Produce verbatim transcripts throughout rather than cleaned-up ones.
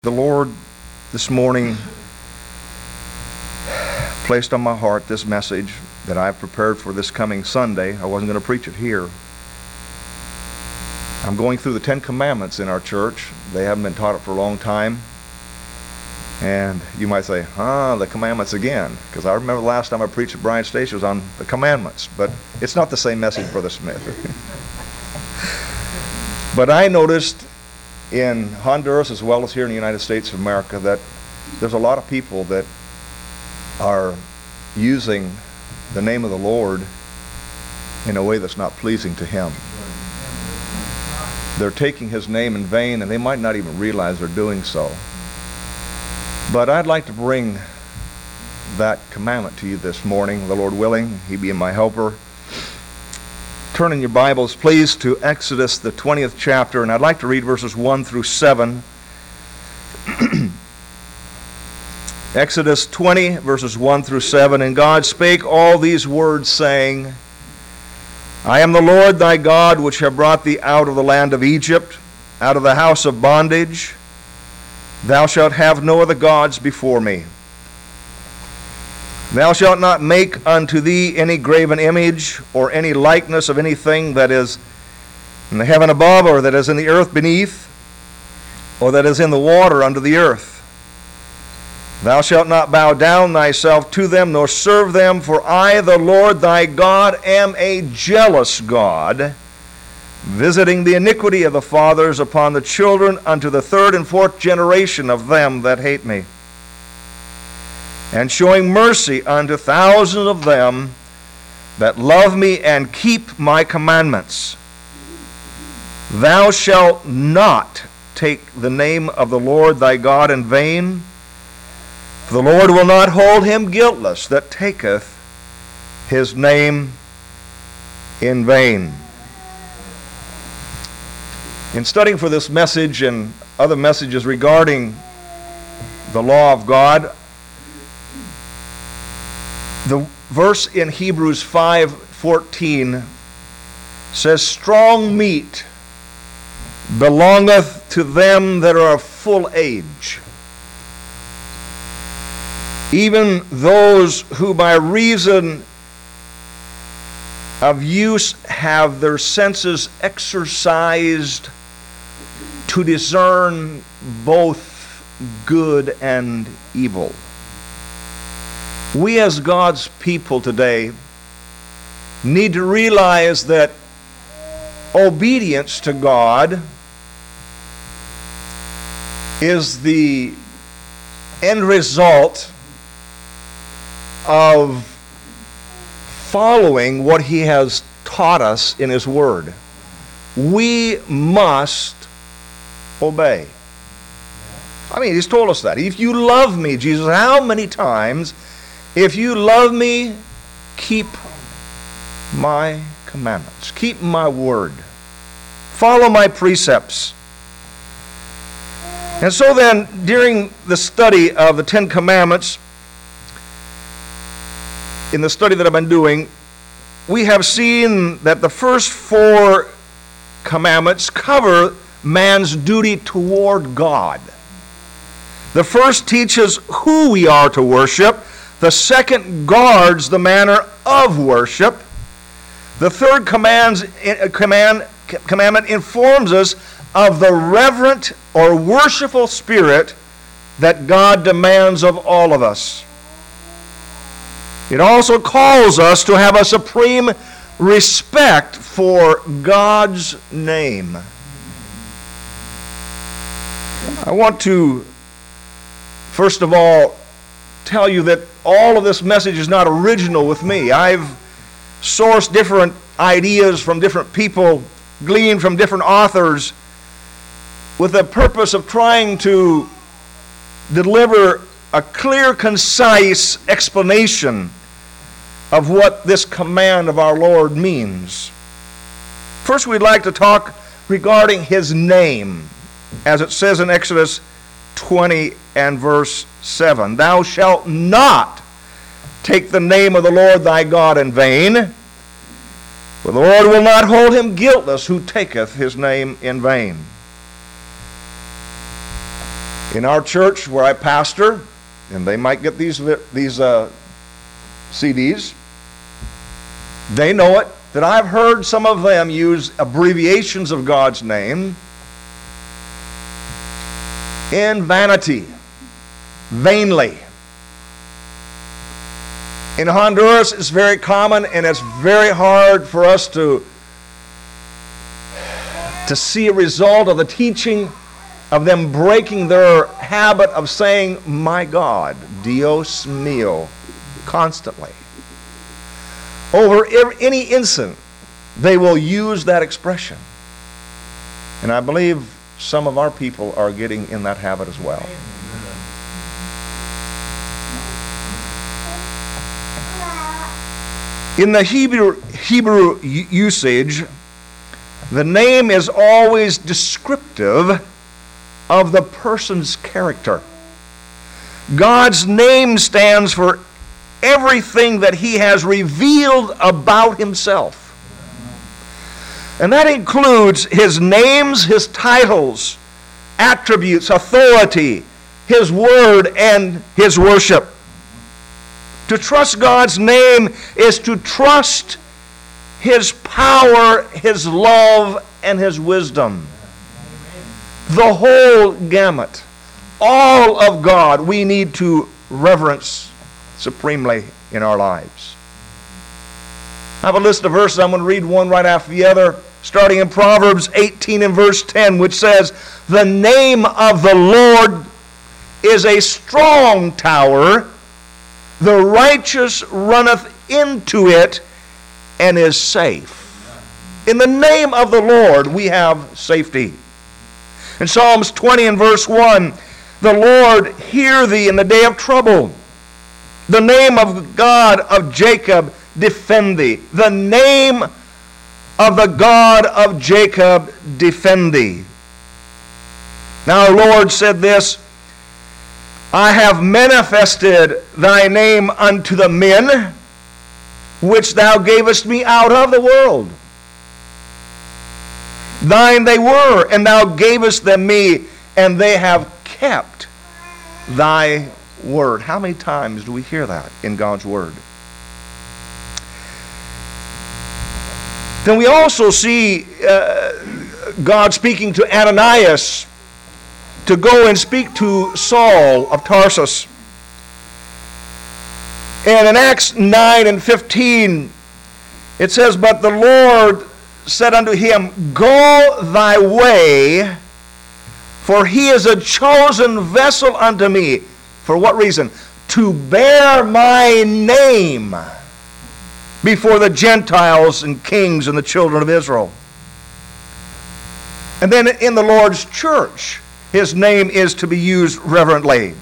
The Lord this morning placed on my heart this message that I've prepared for this coming Sunday. I wasn't going to preach it here. I'm going through the Ten Commandments in our church. They haven't been taught it for a long time. And you might say, huh, the commandments again. Because I remember the last time I preached at Bryan Station was on the commandments. But it's not the same message, Brother Smith. But I noticed in Honduras as well as here in the United States of America that there's a lot of people that are using the name of the Lord in a way that's not pleasing to Him. They're taking His name in vain, and they might not even realize they're doing so. But I'd like to bring that commandment to you this morning, the Lord willing, He being my helper. Turn in your Bibles, please, to Exodus, the twentieth chapter, and I'd like to read verses one through seven. Exodus twenty, verses one through seven. And God spake all these words, saying, I am the Lord thy God, which have brought thee out of the land of Egypt, out of the house of bondage. Thou shalt have no other gods before me. Thou shalt not make unto thee any graven image, or any likeness of anything that is in the heaven above, or that is in the earth beneath, or that is in the water under the earth. Thou shalt not bow down thyself to them, nor serve them, for I, the Lord thy God, am a jealous God, visiting the iniquity of the fathers upon the children unto the third and fourth generation of them that hate me, and showing mercy unto thousands of them that love me and keep my commandments. Thou shalt not take the name of the Lord thy God in vain, for the Lord will not hold him guiltless that taketh his name in vain. In studying for this message and other messages regarding the law of God, the verse in Hebrews five fourteen says, strong meat belongeth to them that are of full age, even those who by reason of use have their senses exercised to discern both good and evil. We as God's people today need to realize that obedience to God is the end result of following what He has taught us in His Word. We must obey. I mean, He's told us that. If you love me, Jesus, how many times? If you love me, keep my commandments. Keep my word. Follow my precepts. And so then, during the study of the Ten Commandments, in the study that I've been doing, we have seen that the first four commandments cover man's duty toward God. The first teaches who we are to worship. The second guards the manner of worship. The third commands, command, commandment informs us of the reverent or worshipful spirit that God demands of all of us. It also calls us to have a supreme respect for God's name. I want to, first of all, tell you that all of this message is not original with me. I've sourced different ideas from different people, gleaned from different authors, with the purpose of trying to deliver a clear, concise explanation of what this command of our Lord means. First, we'd like to talk regarding His name, as it says in Exodus twenty and verse seven. Thou shalt not take the name of the Lord thy God in vain, for the Lord will not hold him guiltless who taketh his name in vain. In our church where I pastor, and they might get these, these uh, C Ds, they know it, that I've heard some of them use abbreviations of God's name in vanity, vainly. In Honduras, it's very common, and it's very hard for us to, to see a result of the teaching of them breaking their habit of saying, my God, Dios mío, constantly. Over any incident, they will use that expression. And I believe some of our people are getting in that habit as well. In the Hebrew, Hebrew usage, the name is always descriptive of the person's character. God's name stands for everything that He has revealed about Himself. And that includes His names, His titles, attributes, authority, His word, and His worship. To trust God's name is to trust His power, His love, and His wisdom. The whole gamut. All of God we need to reverence supremely in our lives. I have a list of verses. I'm going to read one right after the other, starting in Proverbs eighteen and verse ten, which says, the name of the Lord is a strong tower. The righteous runneth into it and is safe. In the name of the Lord we have safety. In Psalms twenty and verse one, the Lord hear thee in the day of trouble. The name of God of Jacob defend thee. The name of the God of Jacob defend thee. Now our Lord said this, I have manifested thy name unto the men which thou gavest me out of the world. Thine they were, and thou gavest them me, and they have kept thy word. How many times do we hear that in God's word? Then we also see uh, God speaking to Ananias to go and speak to Saul of Tarsus. And in Acts nine and fifteen, it says, but the Lord said unto him, go thy way, for he is a chosen vessel unto me. For what reason? To bear my name before the Gentiles and kings and the children of Israel. And then in the Lord's church, His name is to be used reverently.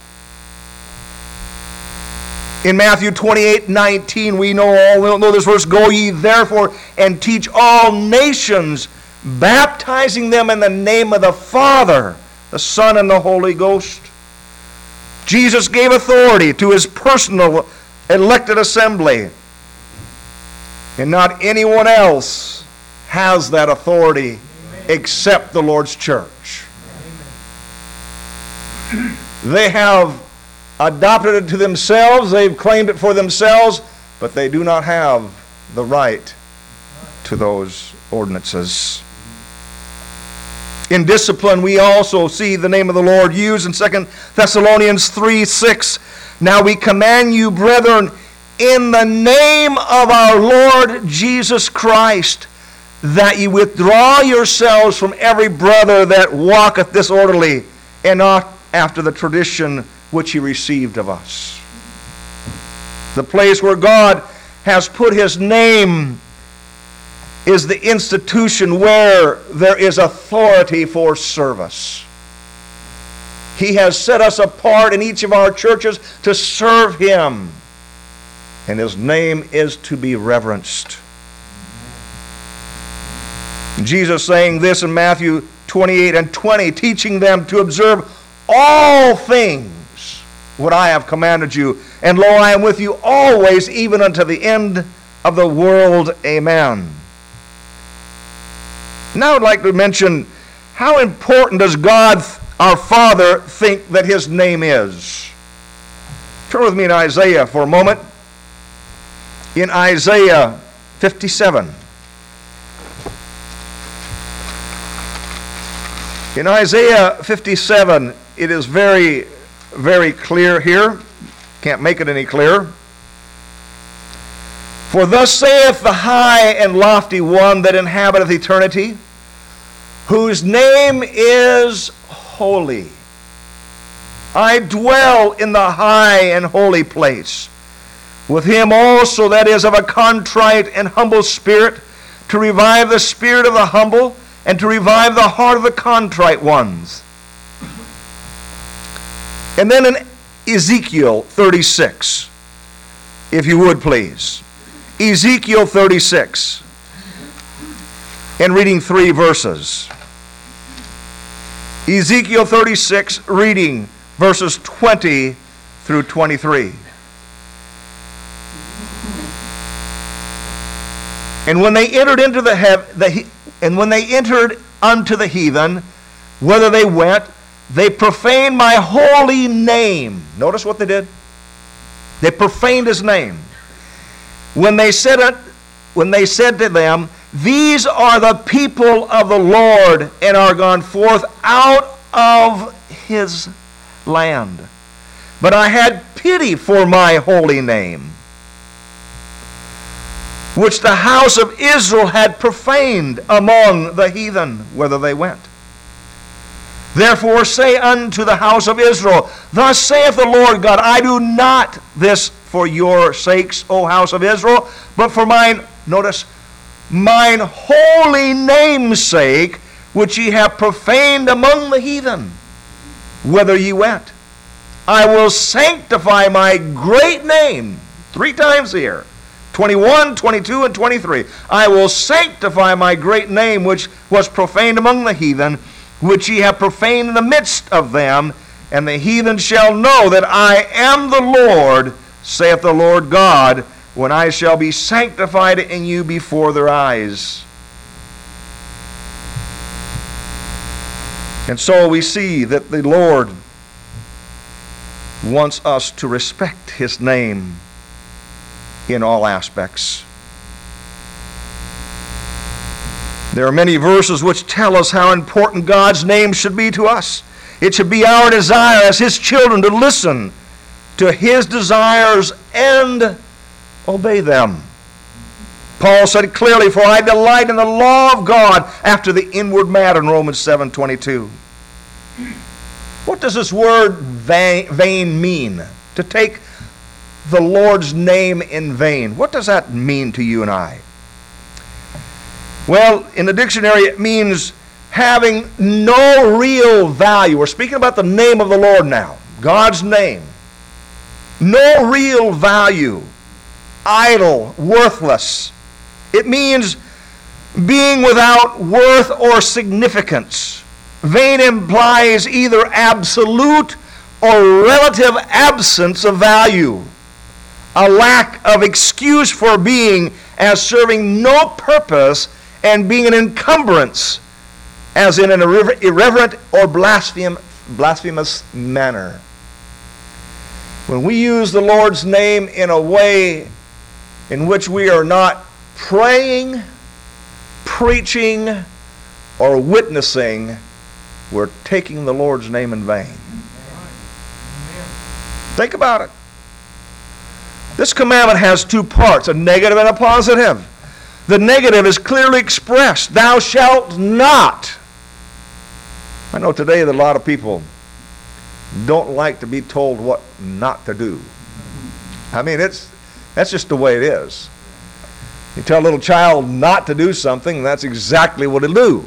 In Matthew twenty-eight nineteen, we know all we know this verse, go ye therefore and teach all nations, baptizing them in the name of the Father, the Son, and the Holy Ghost. Jesus gave authority to His personal elected assembly. And not anyone else has that authority except the Lord's church. They have adopted it to themselves, they've claimed it for themselves, but they do not have the right to those ordinances. In discipline, we also see the name of the Lord used in Second Thessalonians three six. Now we command you, brethren, in the name of our Lord Jesus Christ, that ye withdraw yourselves from every brother that walketh disorderly, and not after the tradition which he received of us. The place where God has put His name is the institution where there is authority for service. He has set us apart in each of our churches to serve Him, and His name is to be reverenced. Jesus saying this in Matthew twenty-eight and twenty, teaching them to observe all things what I have commanded you. And lo, I am with you always, even unto the end of the world. Amen. Now I'd like to mention, how important does God our Father think that his name is? Turn with me in Isaiah for a moment. In Isaiah fifty-seven. In Isaiah fifty-seven, it is very, very clear here. Can't make it any clearer. For thus saith the high and lofty one that inhabiteth eternity, whose name is holy. I dwell in the high and holy place, with him also that is of a contrite and humble spirit, to revive the spirit of the humble, and to revive the heart of the contrite ones. And then in Ezekiel thirty-six, if you would please. Ezekiel thirty-six, and reading three verses. Ezekiel thirty-six, reading verses twenty through twenty-three. And when they entered into the, hev- the and when they entered unto the heathen, whither they went, they profaned my holy name. Notice what they did. They profaned his name. When they said it, when they said to them, these are the people of the Lord, and are gone forth out of his land. But I had pity for my holy name, which the house of Israel had profaned among the heathen, whither they went. Therefore say unto the house of Israel, thus saith the Lord God, I do not this for your sakes, O house of Israel, but for mine, notice, mine holy name's sake, which ye have profaned among the heathen, whither ye went. I will sanctify my great name, three times here, twenty-one, twenty-two, and twenty-three. I will sanctify my great name, which was profaned among the heathen, which ye have profaned in the midst of them, and the heathen shall know that I am the Lord, saith the Lord God, when I shall be sanctified in you before their eyes. And so we see that the Lord wants us to respect his name in all aspects. There are many verses which tell us how important God's name should be to us. It should be our desire as his children to listen to his desires and obey them. Paul said clearly, for I delight in the law of God after the inward man in Romans seven twenty-two. What does this word vain, vain mean? To take the Lord's name in vain. What does that mean to you and I? Well, in the dictionary it means having no real value. We're speaking about the name of the Lord now. God's name. No real value. Idle. Worthless. It means being without worth or significance. Vain implies either absolute or relative absence of value. A lack of excuse for being as serving no purpose and being an encumbrance as in an irreverent or blasphemous manner. When we use the Lord's name in a way in which we are not praying, preaching, or witnessing, we're taking the Lord's name in vain. Think about it. This commandment has two parts, a negative and a positive. The negative is clearly expressed. Thou shalt not. I know today that a lot of people don't like to be told what not to do. I mean, it's that's just the way it is. You tell a little child not to do something, that's exactly what it'll do.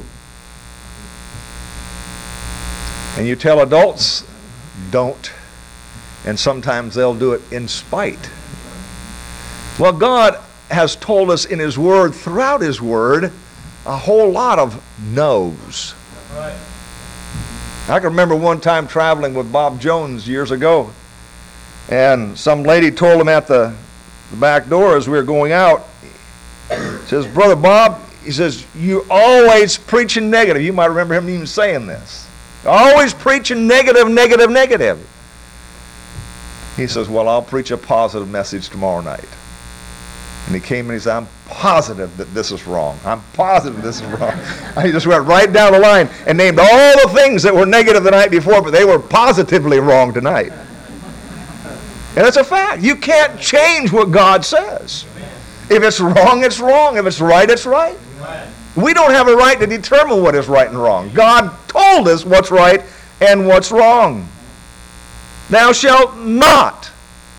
And you tell adults, don't. And sometimes they'll do it in spite. Well, God has told us in his word, throughout his word, a whole lot of no's. Right. I can remember one time traveling with Bob Jones years ago, and some lady told him at the, the back door as we were going out, says, Brother Bob, he says, you're always preaching negative. You might remember him even saying this. Always preaching negative, negative, negative. He says, well, I'll preach a positive message tomorrow night. And he came and he said, I'm positive that this is wrong. I'm positive this is wrong. And he just went right down the line and named all the things that were negative the night before, but they were positively wrong tonight. And it's a fact. You can't change what God says. If it's wrong, it's wrong. If it's right, it's right. We don't have a right to determine what is right and wrong. God told us what's right and what's wrong. Thou shalt not,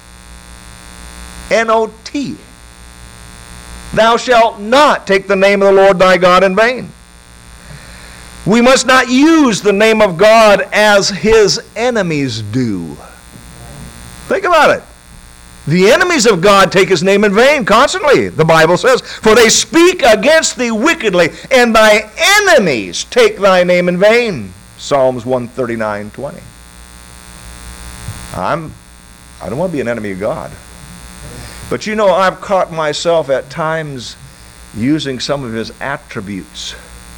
N O T, thou shalt not take the name of the Lord thy God in vain. We must not use the name of God as his enemies do. Think about it. The enemies of God take his name in vain constantly, the Bible says. For they speak against thee wickedly, and thy enemies take thy name in vain. Psalms one thirty-nine twenty. I'm, I don't want to be an enemy of God. But you know, I've caught myself at times using some of his attributes.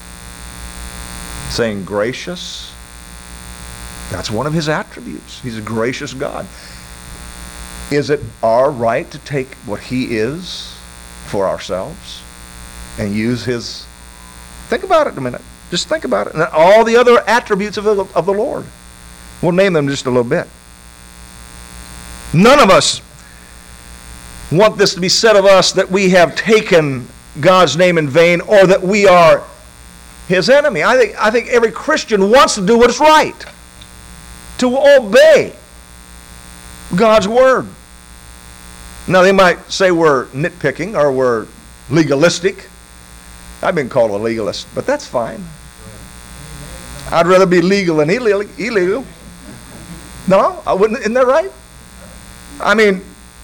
Saying gracious. That's one of his attributes. He's a gracious God. Is it our right to take what he is for ourselves and use his... Think about it a minute. Just think about it. And all the other attributes of the, of the Lord. We'll name them just a little bit. None of us want this to be said of us that we have taken God's name in vain or that we are his enemy. I think, I think every Christian wants to do what's right. To obey God's word. Now they might say we're nitpicking or we're legalistic. I've been called a legalist, but that's fine. I'd rather be legal than illegal. No, I wouldn't. Isn't that right? I mean,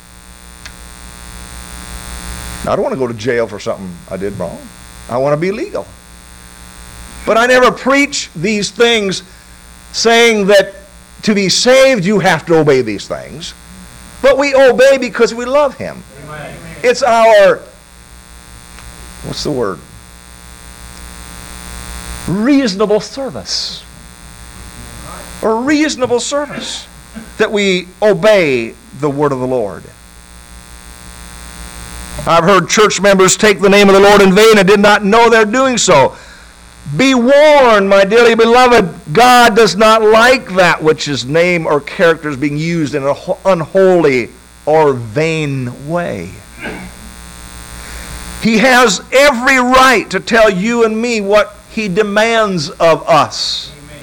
I don't want to go to jail for something I did wrong. I want to be legal. But I never preach these things saying that to be saved you have to obey these things. But we obey because we love him. Amen. It's our, what's the word? Reasonable service. Or reasonable service that we obey the word of the Lord. I've heard church members take the name of the Lord in vain and did not know they're doing so. Be warned, my dearly beloved, God does not like that which his name or character is being used in an unholy or vain way. He has every right to tell you and me what he demands of us. Amen.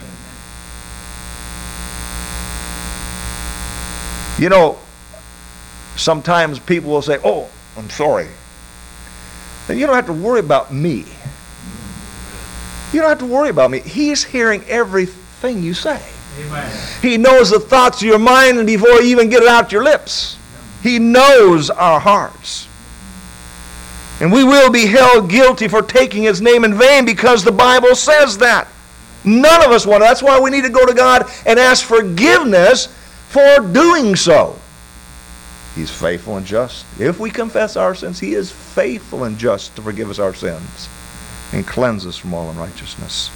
You know, sometimes people will say, oh, I'm sorry. Then you don't have to worry about me. You don't have to worry about me. He's hearing everything you say. Amen. He knows the thoughts of your mind and before you even get it out your lips. He knows our hearts. And we will be held guilty for taking his name in vain because the Bible says that. None of us want to. That's why we need to go to God and ask forgiveness for doing so. He's faithful and just. If we confess our sins, he is faithful and just to forgive us our sins and cleanse us from all unrighteousness.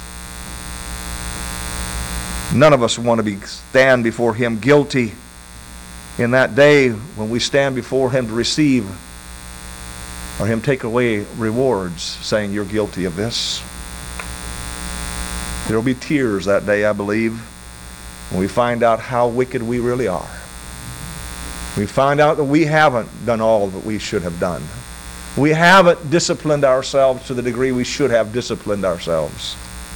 None of us want to be stand before him guilty in that day when we stand before him to receive or him take away rewards, saying you're guilty of this. There will be tears that day, I believe, when we find out how wicked we really are. We find out that we haven't done all that we should have done. We haven't disciplined ourselves to the degree we should have disciplined ourselves.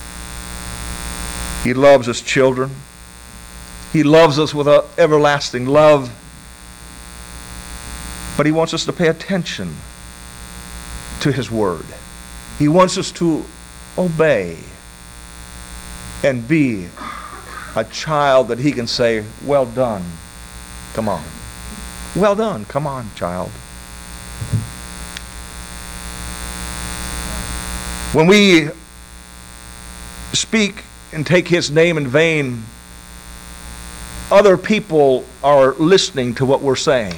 He loves his children. He loves us with an everlasting love. But he wants us to pay attention to his word. He wants us to obey and be a child that he can say, well done. Come on. Well done. Come on, child. When we speak and take his name in vain, other people are listening to what we're saying.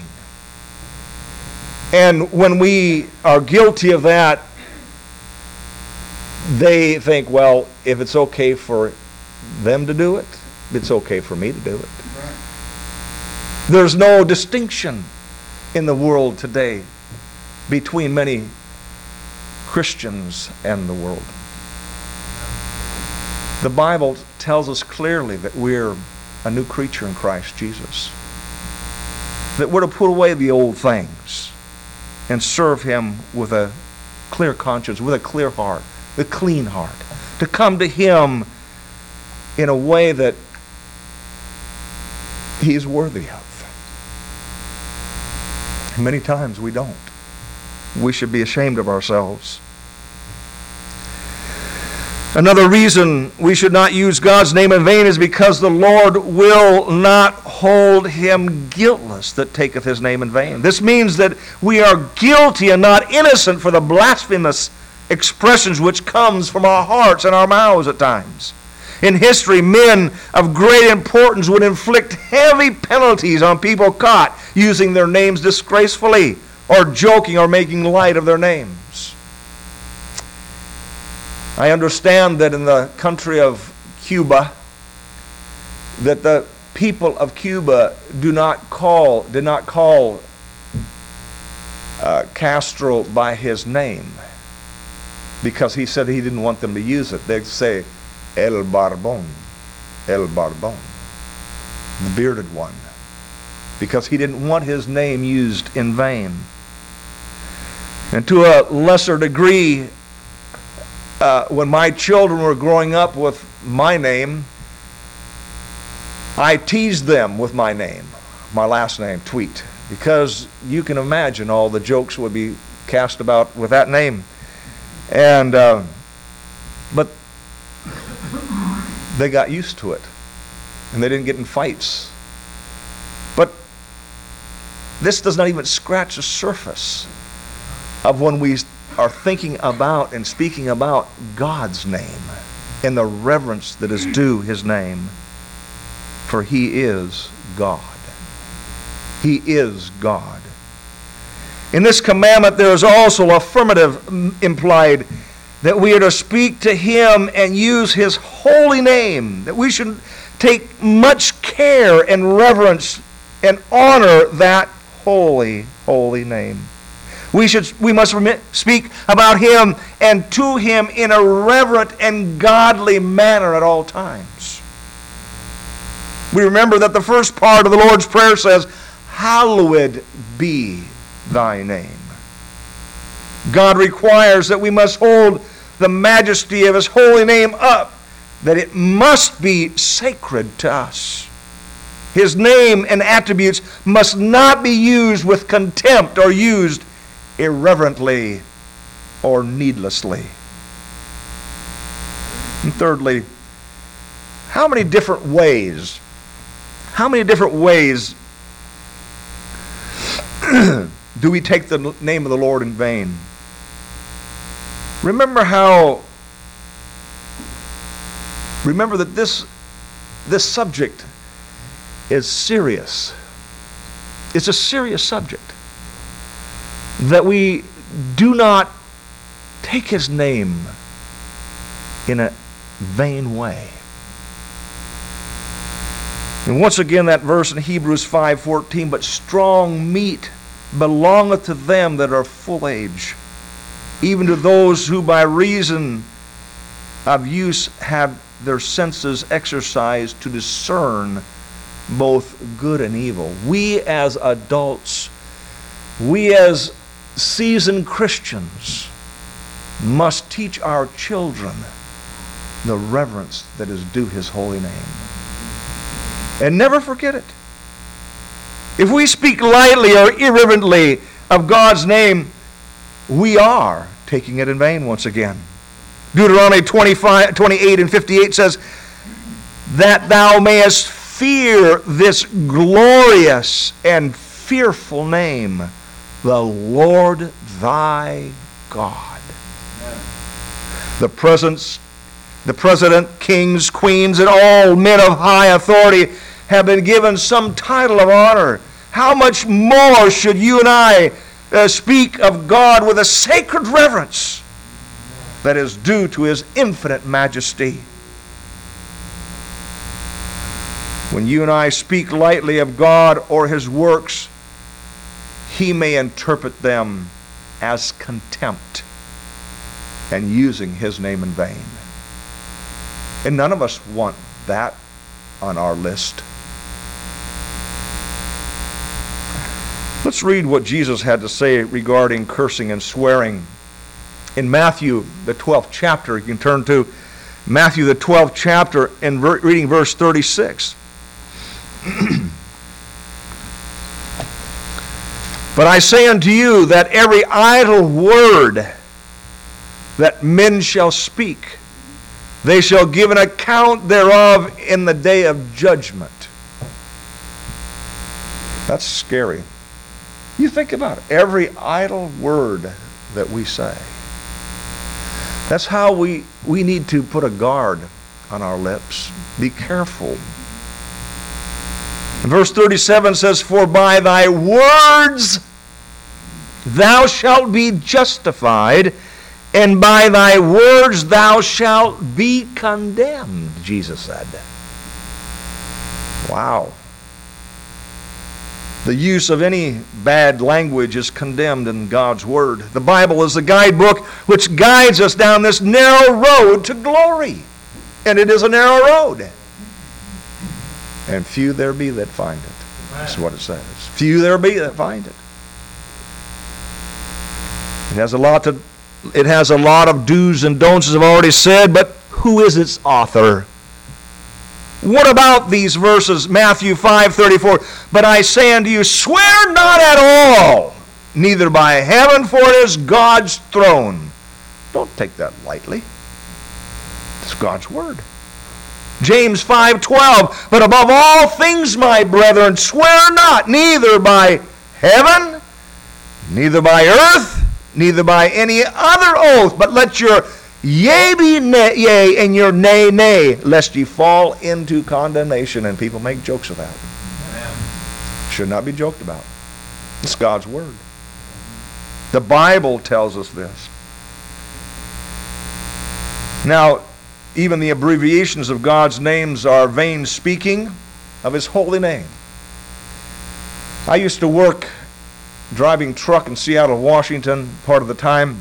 And when we are guilty of that, they think, well, if it's okay for them to do it. It's okay for me to do it. There's no distinction in the world today between many Christians and the world. The Bible tells us clearly that we're a new creature in Christ Jesus. That we're to put away the old things and serve Him with a clear conscience, with a clear heart, a clean heart. To come to Him in a way that He is worthy of. Many times we don't. We should be ashamed of ourselves. Another reason we should not use God's name in vain is because the Lord will not hold him guiltless that taketh his name in vain. This means that we are guilty and not innocent for the blasphemous expressions which comes from our hearts and our mouths at times. In history, men of great importance would inflict heavy penalties on people caught using their names disgracefully or joking or making light of their names. I understand that in the country of Cuba, that the people of Cuba do not call, did not call uh, Castro by his name, because he said he didn't want them to use it. They'd say El Barbón, El Barbón, the bearded one, because he didn't want his name used in vain. And to a lesser degree, uh, when my children were growing up with my name, I teased them with my name, my last name, Tweet, because you can imagine all the jokes would be cast about with that name. And uh, but they got used to it, and they didn't get in fights. But this does not even scratch the surface of when we are thinking about and speaking about God's name and the reverence that is due his name. For he is God. He is God. In this commandment there is also affirmative implied, that we are to speak to him and use his holy name, that we should take much care and reverence and honor that holy, holy name. We should, we must remit, speak about him and to him in a reverent and godly manner at all times. We remember that the first part of the Lord's Prayer says, "Hallowed be thy name." God requires that we must hold the majesty of his holy name up, that it must be sacred to us. His name and attributes must not be used with contempt or used irreverently or needlessly. And thirdly, how many different ways, how many different ways do we take the name of the Lord in vain? Remember how, remember that this, this subject is serious. It's a serious subject. That we do not take his name in a vain way. And once again that verse in Hebrews five fourteen, "But strong meat belongeth to them that are full age, even to those who by reason of use have their senses exercised to discern both good and evil." We as adults, we as seasoned Christians must teach our children the reverence that is due his holy name. And never forget it. If we speak lightly or irreverently of God's name, we are taking it in vain once again. Deuteronomy twenty-five, twenty-eight and fifty-eight says, "That thou mayest fear this glorious and fearful name, the Lord thy God." The presence, the president, kings, queens, and all men of high authority have been given some title of honor. How much more should you and I uh, speak of God with a sacred reverence that is due to his infinite majesty? When you and I speak lightly of God or His works, He may interpret them as contempt and using His name in vain. And none of us want that on our list. Let's read what Jesus had to say regarding cursing and swearing. In Matthew, the twelfth chapter, you can turn to Matthew, the twelfth chapter, and ver- reading verse thirty-six. But I say unto you that every idle word that men shall speak, they shall give an account thereof in the day of judgment. That's scary. You think about it. Every idle word that we say. That's how we, we need to put a guard on our lips. Be careful. Verse thirty-seven says, For by thy words thou shalt be justified, and by thy words thou shalt be condemned, Jesus said. Wow. The use of any bad language is condemned in God's Word. The Bible is the guidebook which guides us down this narrow road to glory. And it is a narrow road. And few there be that find it. That's what it says. Few there be that find it. It has a lot to, it has a lot of do's and don'ts, as I've already said, but who is its author? What about these verses? Matthew five thirty-four. But I say unto you, swear not at all, neither by heaven, for it is God's throne. Don't take that lightly. It's God's word. James five twelve. But above all things, my brethren, swear not, neither by heaven, neither by earth, neither by any other oath, but let your yea be nay, yea, and your nay, nay, lest ye fall into condemnation. And people make jokes of that. Amen. Should not be joked about. It's God's word. The Bible tells us this. Now, even the abbreviations of God's names are vain speaking of His holy name. I used to work driving truck in Seattle, Washington, part of the time.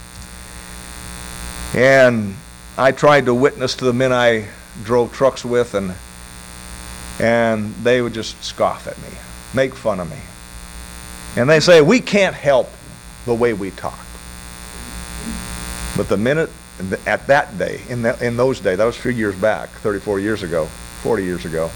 And I tried to witness to the men I drove trucks with, and and they would just scoff at me, make fun of me. And they say, we can't help the way we talk. But the minute, at that day, in, the, in those days, that was a few years back, thirty-four years ago, forty years ago,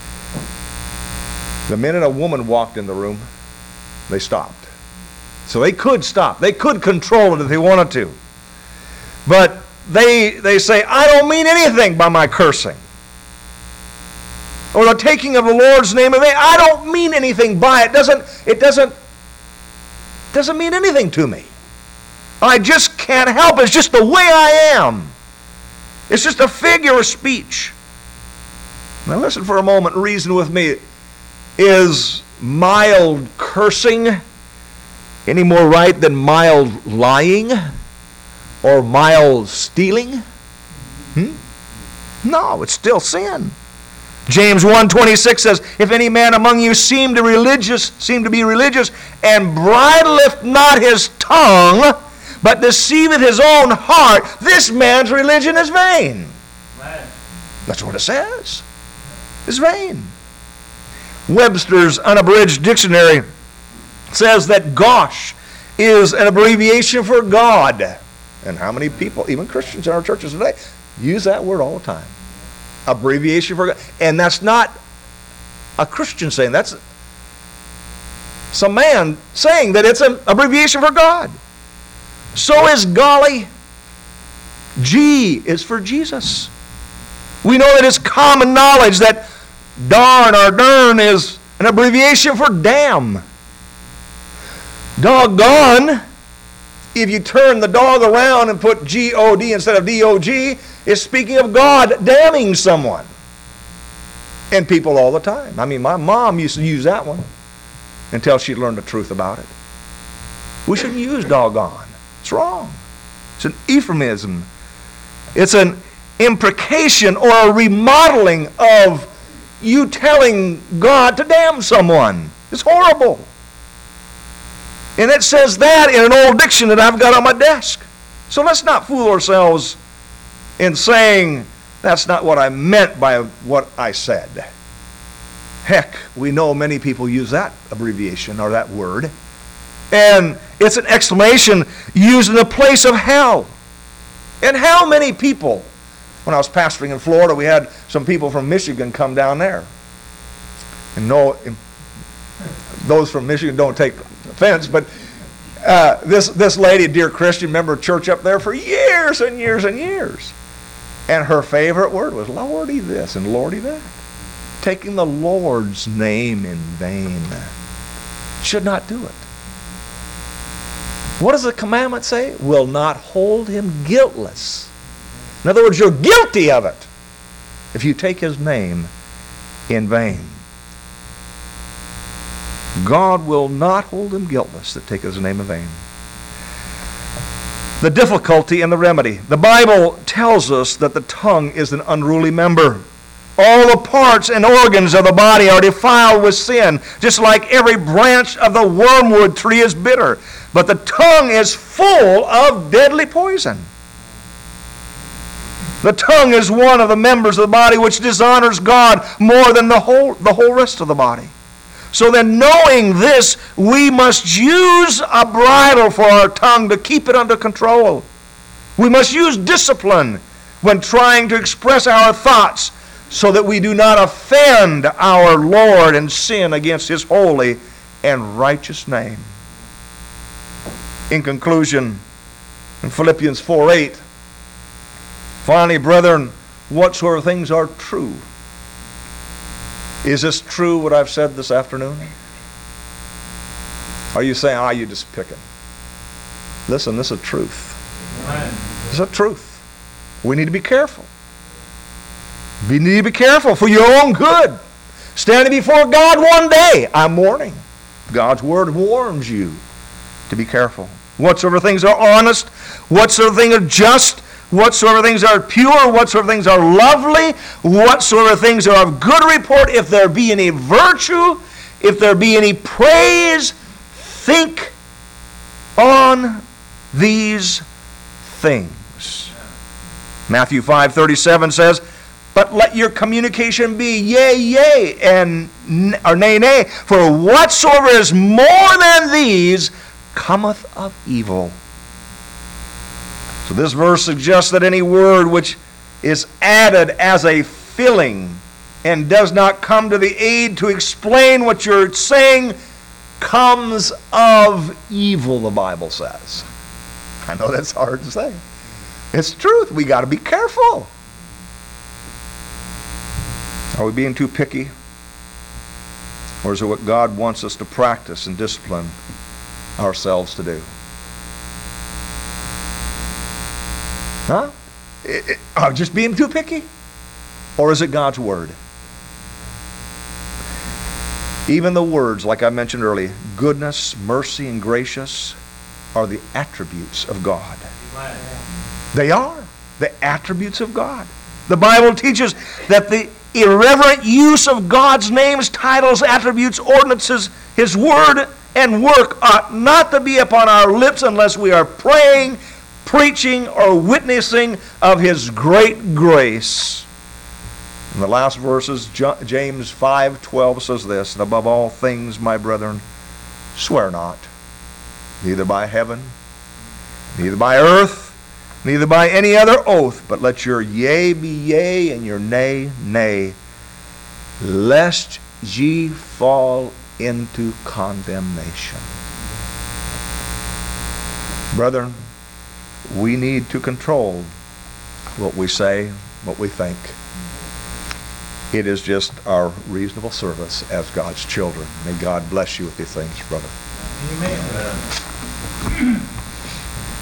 the minute a woman walked in the room, they stopped. So they could stop. They could control it if they wanted to. But they they say, I don't mean anything by my cursing. Or the taking of the Lord's name in vain. I don't mean anything by it. Doesn't it doesn't doesn't mean anything to me. I just can't help it. It's just the way I am. It's just a figure of speech. Now listen for a moment and reason with me. Is mild cursing any more right than mild lying? Or mild stealing? Hmm? No, it's still sin. James one twenty-six says, if any man among you seem to religious, seem to be religious, and bridleth not his tongue, but deceiveth his own heart, this man's religion is vain. Right. That's what it says. It's vain. Webster's Unabridged Dictionary says that gosh is an abbreviation for God. And how many people, even Christians in our churches today, use that word all the time. Abbreviation for God. And that's not a Christian saying. That's some man saying that it's an abbreviation for God. So is golly. G is for Jesus. We know that it's common knowledge that darn or dern is an abbreviation for damn. Doggone, if you turn the dog around and put G O D instead of D O G, is speaking of God damning someone. And people all the time. I mean, my mom used to use that one until she learned the truth about it. We shouldn't use doggone. It's wrong. It's an euphemism. It's an imprecation or a remodeling of you telling God to damn someone. It's horrible. And it says that in an old diction that I've got on my desk. So let's not fool ourselves in saying that's not what I meant by what I said. Heck, we know many people use that abbreviation or that word. And it's an exclamation used in the place of hell. And how many people, when I was pastoring in Florida, we had some people from Michigan come down there. And no, those from Michigan don't take offense, but uh, this, this lady, dear Christian, member of church up there for years and years and years. And her favorite word was Lordy this and Lordy that. Taking the Lord's name in vain. Should not do it. What does the commandment say? Will not hold him guiltless. In other words, you're guilty of it if you take his name in vain. God will not hold him guiltless that take his name in vain. The difficulty and the remedy. The Bible tells us that the tongue is an unruly member. All the parts and organs of the body are defiled with sin, just like every branch of the wormwood tree is bitter. But the tongue is full of deadly poison. The tongue is one of the members of the body which dishonors God more than the whole, the whole rest of the body. So then, knowing this, we must use a bridle for our tongue to keep it under control. We must use discipline when trying to express our thoughts so that we do not offend our Lord and sin against his holy and righteous name. In conclusion, in Philippians four eight, finally, brethren, whatsoever things are true. Is this true, what I've said this afternoon? Are you saying, ah, you just picking? Listen, this is truth. This is truth. We need to be careful. We need to be careful for your own good. Standing before God one day, I'm warning. God's word warns you to be careful. Whatsoever things are honest, whatsoever things are just, whatsoever things are pure, whatsoever things are lovely, whatsoever things are of good report, if there be any virtue, if there be any praise, think on these things. Matthew five thirty-seven says, but let your communication be yea, yea, and or nay, nay, for whatsoever is more than these cometh of evil. So this verse suggests that any word which is added as a filling and does not come to the aid to explain what you're saying comes of evil, the Bible says. I know that's hard to say. It's truth. We got to be careful. Are we being too picky? Or is it what God wants us to practice and discipline ourselves to do? Huh? It, it, are we just being too picky? Or is it God's word? Even the words, like I mentioned earlier, goodness, mercy, and gracious are the attributes of God. They are the attributes of God. The Bible teaches that the irreverent use of God's names, titles, attributes, ordinances, his word and work ought not to be upon our lips unless we are praying, preaching, or witnessing of his great grace. In the last verses, James five twelve says this, and above all things, my brethren, swear not, neither by heaven, neither by earth, neither by any other oath, but let your yea be yea and your nay, nay, lest ye fall into condemnation. Brethren, we need to control what we say, what we think. It is just our reasonable service as God's children. May God bless you with these things, brother. Amen.